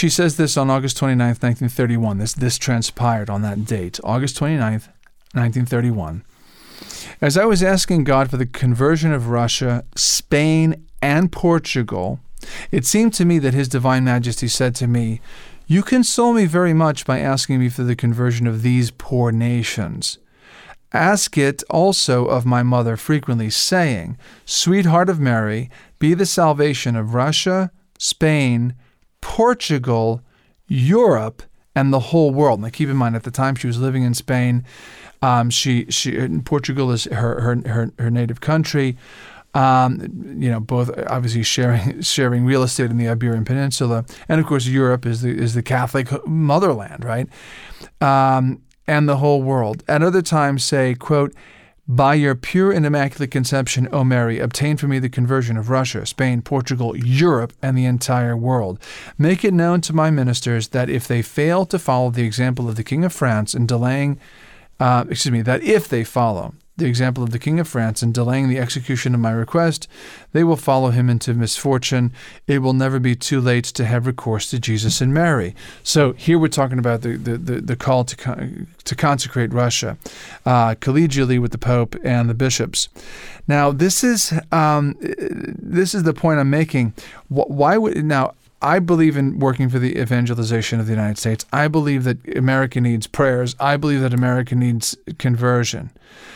She says this on August 29th, 1931. This transpired on that date, August 29th, 1931. As I was asking God for the conversion of Russia, Spain, and Portugal, it seemed to me that His Divine Majesty said to me, "You console me very much by asking me for the conversion of these poor nations. Ask it also of my mother frequently, saying, Sweetheart of Mary, be the salvation of Russia, Spain, Portugal, Europe, and the whole world." Now keep in mind, at the time she was living in Spain. Portugal is her native country. Both obviously sharing real estate in the Iberian Peninsula, and of course Europe is the Catholic motherland, right? And the whole world. At other times say, quote, "By your pure and immaculate conception, O Mary, obtain for me the conversion of Russia, Spain, Portugal, Europe, and the entire world. Make it known to my ministers that if they fail to follow the example of the King of France in delaying, that if they follow the example of the King of France in delaying the execution of my request, they will follow him into misfortune. It will never be too late to have recourse to Jesus and Mary." So here we're talking about the call to consecrate Russia, collegially with the Pope and the bishops. Now this is the point I'm making. I believe in working for the evangelization of the United States. I believe that America needs prayers. I believe that America needs conversion.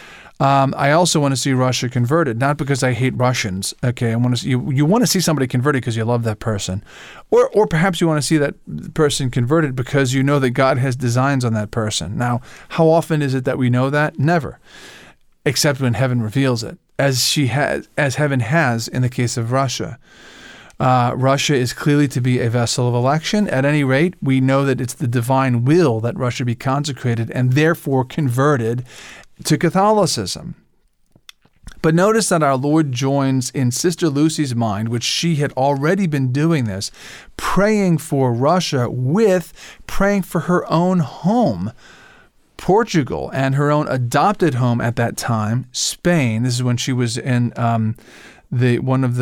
I also want to see Russia converted, not because I hate Russians. Okay, you want to see somebody converted because you love that person, or perhaps you want to see that person converted because you know that God has designs on that person. Now, how often is it that we know that? Never, except when heaven reveals it, as heaven has in the case of Russia. Russia is clearly to be a vessel of election. At any rate, we know that it's the divine will that Russia be consecrated and therefore converted to Catholicism. But notice that our Lord joins in Sister Lucy's mind, which she had already been doing this, praying for Russia with praying for her own home, Portugal, and her own adopted home at that time, Spain. This is when she was in the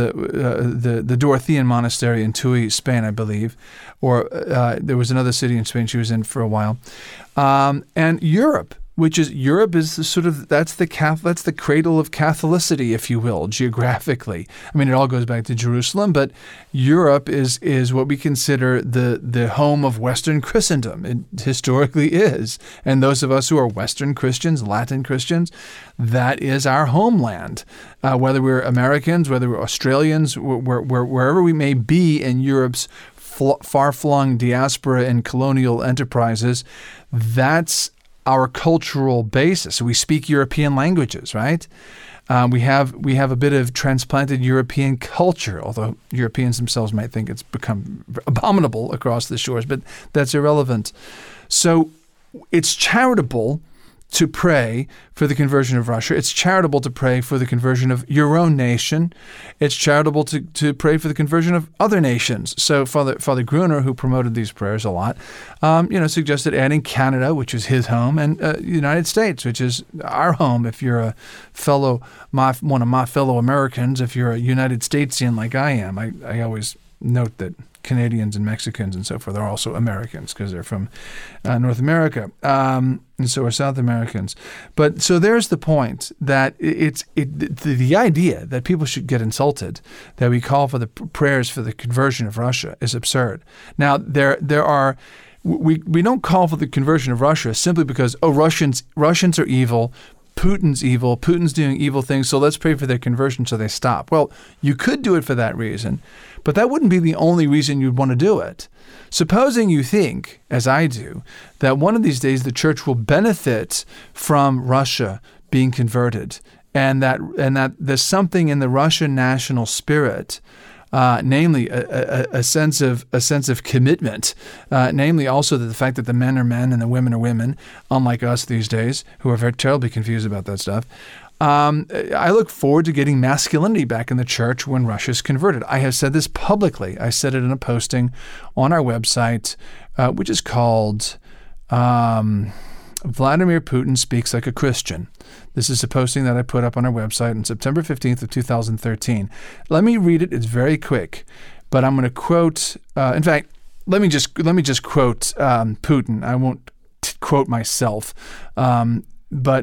Dorothean monastery in Tui, Spain, I believe, or there was another city in Spain she was in for a while, and Europe. Europe is that's the cradle of Catholicity, if you will, geographically. I mean, it all goes back to Jerusalem, but Europe is what we consider the home of Western Christendom. It historically is. And those of us who are Western Christians, Latin Christians, that is our homeland. Whether we're Americans, whether we're Australians, wherever we may be in Europe's far-flung diaspora and colonial enterprises, that's our cultural basis. We speak European languages, right? We have a bit of transplanted European culture, although Europeans themselves might think it's become abominable across the shores, but that's irrelevant. So it's charitable to pray for the conversion of Russia. It's charitable to pray for the conversion of your own nation. It's charitable to pray for the conversion of other nations. So Father Gruner, who promoted these prayers a lot, suggested adding Canada, which is his home, and the United States, which is our home. If you're one of my fellow Americans, if you're a United Statesian like I am, I always note that Canadians and Mexicans and so forth are also Americans because they're from North America, and so are South Americans. But so there's the point that the idea that people should get insulted that we call for the prayers for the conversion of Russia is absurd. Now we don't call for the conversion of Russia simply because Russians are evil. Putin's evil. Putin's doing evil things, so let's pray for their conversion so they stop. Well, you could do it for that reason, but that wouldn't be the only reason you'd want to do it. Supposing you think, as I do, that one of these days the church will benefit from Russia being converted, and that there's something in the Russian national spirit, namely a sense of commitment, namely also the fact that the men are men and the women are women, unlike us these days, who are very terribly confused about that stuff. I look forward to getting masculinity back in the church when Russia's converted. I have said this publicly. I said it in a posting on our website, which is called Vladimir Putin Speaks Like a Christian. This is a posting that I put up on our website on September 15th of 2013. Let me read it. It's very quick, but I'm going to quote, in fact, let me just quote Putin. I won't quote myself, but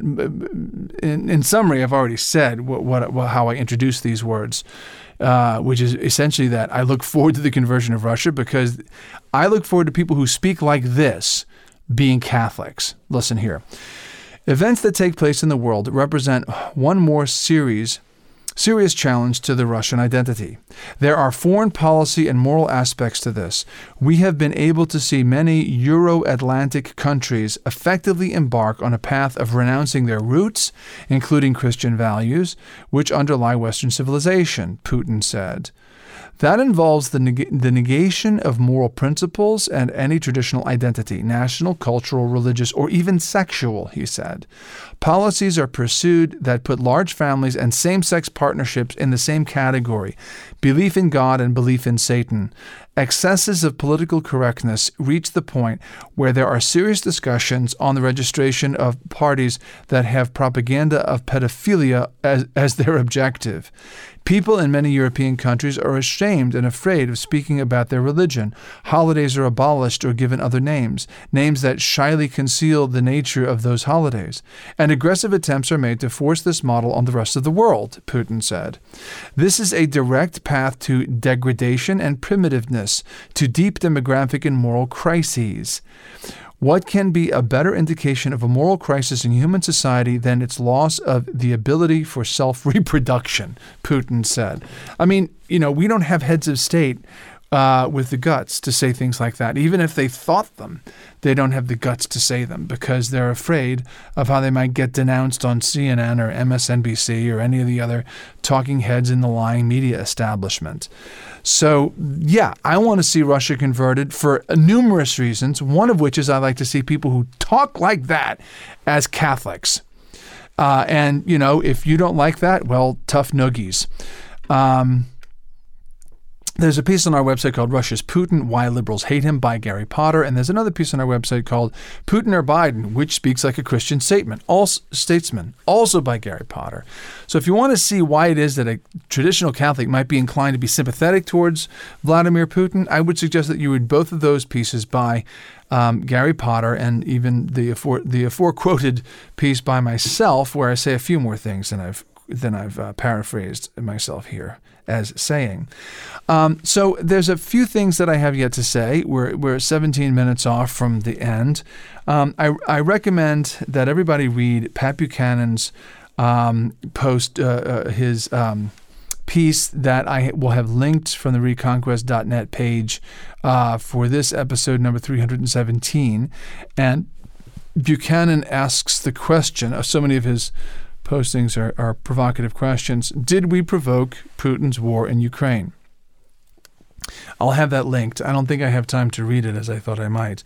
in summary, I've already said how I introduce these words, which is essentially that I look forward to the conversion of Russia because I look forward to people who speak like this being Catholics. Listen here. Events that take place in the world represent one more serious challenge to the Russian identity. There are foreign policy and moral aspects to this. We have been able to see many Euro-Atlantic countries effectively embark on a path of renouncing their roots, including Christian values, which underlie Western civilization, Putin said. That involves the negation of moral principles and any traditional identity, national, cultural, religious, or even sexual, he said. Policies are pursued that put large families and same-sex partnerships in the same category, belief in God and belief in Satan. Excesses of political correctness reach the point where there are serious discussions on the registration of parties that have propaganda of pedophilia as their objective. People in many European countries are ashamed and afraid of speaking about their religion. Holidays are abolished or given other names that shyly conceal the nature of those holidays. And aggressive attempts are made to force this model on the rest of the world, Putin said. This is a direct path to degradation and primitiveness, to deep demographic and moral crises. What can be a better indication of a moral crisis in human society than its loss of the ability for self-reproduction, Putin said. I mean, we don't have heads of state with the guts to say things like that. Even if they thought them, they don't have the guts to say them because they're afraid of how they might get denounced on CNN or MSNBC or any of the other talking heads in the lying media establishment. So, yeah, I want to see Russia converted for numerous reasons, one of which is I like to see people who talk like that as Catholics. And, if you don't like that, well, tough noogies. There's a piece on our website called Russia's Putin, Why Liberals Hate Him by Gary Potter. And there's another piece on our website called Putin or Biden, Which Speaks Like a Christian Statesman, also by Gary Potter. So if you want to see why it is that a traditional Catholic might be inclined to be sympathetic towards Vladimir Putin, I would suggest that you read both of those pieces by Gary Potter and even the aforequoted piece by myself, where I say a few more things than I've paraphrased myself here as saying. So there's a few things that I have yet to say. We're 17 minutes off from the end. I recommend that everybody read Pat Buchanan's post, his piece that I will have linked from the reconquest.net page for this episode number 317. And Buchanan asks the question, so many of his postings are provocative questions. Did we provoke Putin's war in Ukraine? I'll have that linked. I don't think I have time to read it as I thought I might.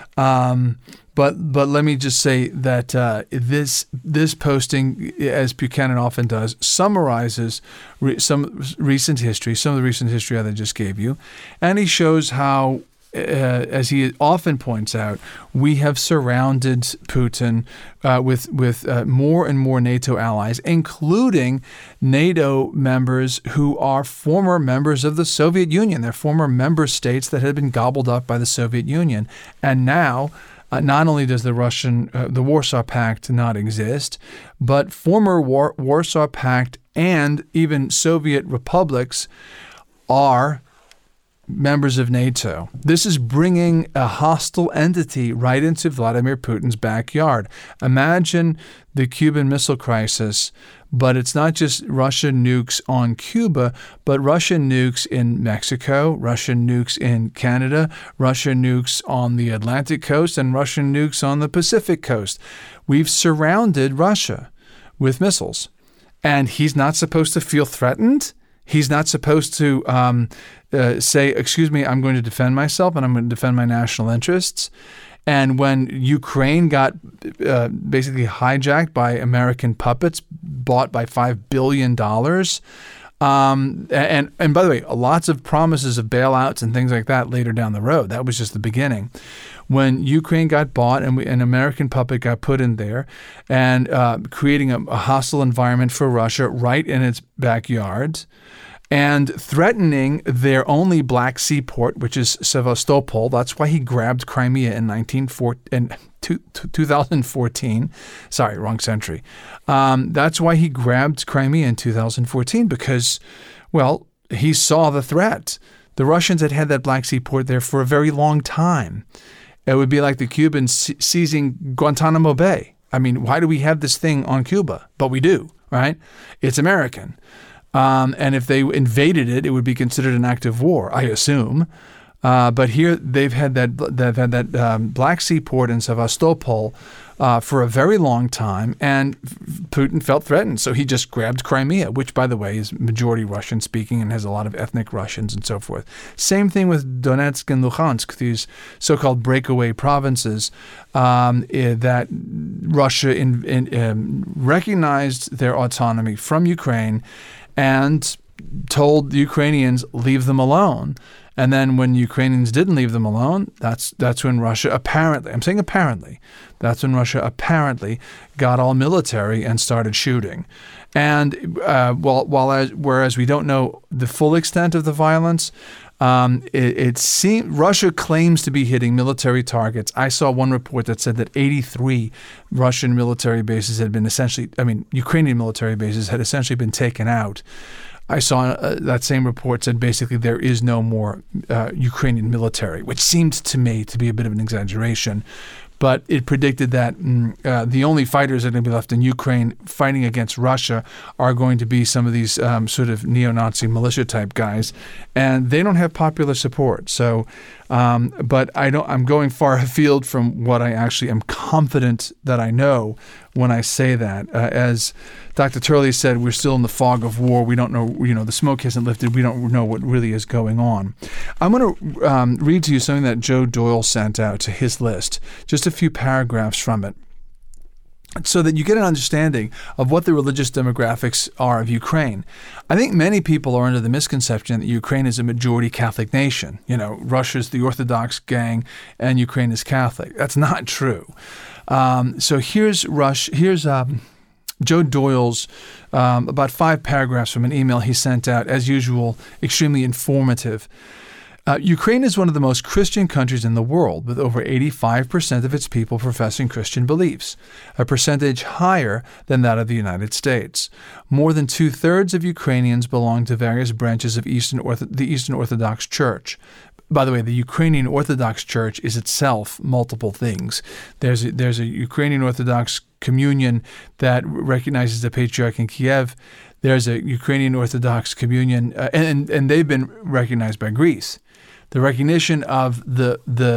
But let me just say that this posting, as Buchanan often does, summarizes some of the recent history that I just gave you, and he shows how, as he often points out, we have surrounded Putin with more and more NATO allies, including NATO members who are former members of the Soviet Union. They're former member states that had been gobbled up by the Soviet Union. And now, not only does the Warsaw Pact not exist, but former Warsaw Pact and even Soviet republics are members of NATO. This is bringing a hostile entity right into Vladimir Putin's backyard. Imagine the Cuban Missile Crisis, but it's not just Russian nukes on Cuba, but Russian nukes in Mexico, Russian nukes in Canada, Russian nukes on the Atlantic coast, and Russian nukes on the Pacific coast. We've surrounded Russia with missiles, and he's not supposed to feel threatened. He's not supposed to say, excuse me, I'm going to defend myself and I'm going to defend my national interests. And when Ukraine got basically hijacked by American puppets bought by $5 billion, and by the way, lots of promises of bailouts and things like that later down the road. That was just the beginning. When Ukraine got bought and an American puppet got put in there and creating a hostile environment for Russia right in its backyard, and threatening their only Black Sea port, which is Sevastopol. That's why he grabbed Crimea in 2014. Sorry, wrong century. That's why he grabbed Crimea in 2014 because, well, he saw the threat. The Russians had that Black Sea port there for a very long time. It would be like the Cubans seizing Guantanamo Bay. I mean, why do we have this thing on Cuba? But we do, right? It's American. And if they invaded it, it would be considered an act of war, I assume. But here they've had that Black Sea port in Sevastopol for a very long time, and Putin felt threatened, so he just grabbed Crimea, which, by the way, is majority Russian-speaking and has a lot of ethnic Russians and so forth. Same thing with Donetsk and Luhansk, these so-called breakaway provinces that Russia recognized their autonomy from Ukraine and told the Ukrainians, leave them alone. And then when Ukrainians didn't leave them alone, that's when Russia apparently, I'm saying apparently, that's when Russia apparently got all military and started shooting. And whereas we don't know the full extent of the violence, it seems Russia claims to be hitting military targets. I saw one report that said that 83 Russian military bases had been Ukrainian military bases had essentially been taken out. I saw that same report said basically there is no more Ukrainian military, which seemed to me to be a bit of an exaggeration. But it predicted that the only fighters that are going to be left in Ukraine fighting against Russia are going to be some of these sort of neo-Nazi militia-type guys, and they don't have popular support. So, but I'm going far afield from what I actually am confident that I know when I say that. As Dr. Turley said, we're still in the fog of war. We don't know, the smoke hasn't lifted. We don't know what really is going on. I'm going to read to you something that Joe Doyle sent out to his list, just a few paragraphs from it, so that you get an understanding of what the religious demographics are of Ukraine. I think many people are under the misconception that Ukraine is a majority Catholic nation. Russia's the Orthodox gang and Ukraine is Catholic. That's not true. So here's Joe Doyle's about 5 paragraphs from an email he sent out, as usual, extremely informative. Ukraine is one of the most Christian countries in the world, with over 85% of its people professing Christian beliefs, a percentage higher than that of the United States. More than 2/3 of Ukrainians belong to various branches of the Eastern Orthodox Church. By the way, the Ukrainian Orthodox Church is itself multiple things. There's a Ukrainian Orthodox communion that recognizes the Patriarch in Kiev. There's a Ukrainian Orthodox communion, and they've been recognized by Greece. The recognition of the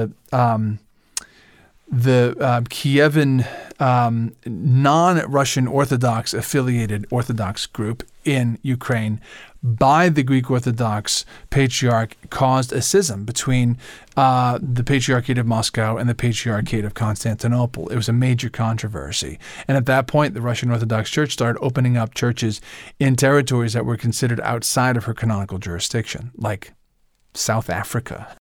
Kievan non-Russian Orthodox affiliated Orthodox group in Ukraine by the Greek Orthodox Patriarch caused a schism between the Patriarchate of Moscow and the Patriarchate of Constantinople. It was a major controversy. And at that point, the Russian Orthodox Church started opening up churches in territories that were considered outside of her canonical jurisdiction, like South Africa.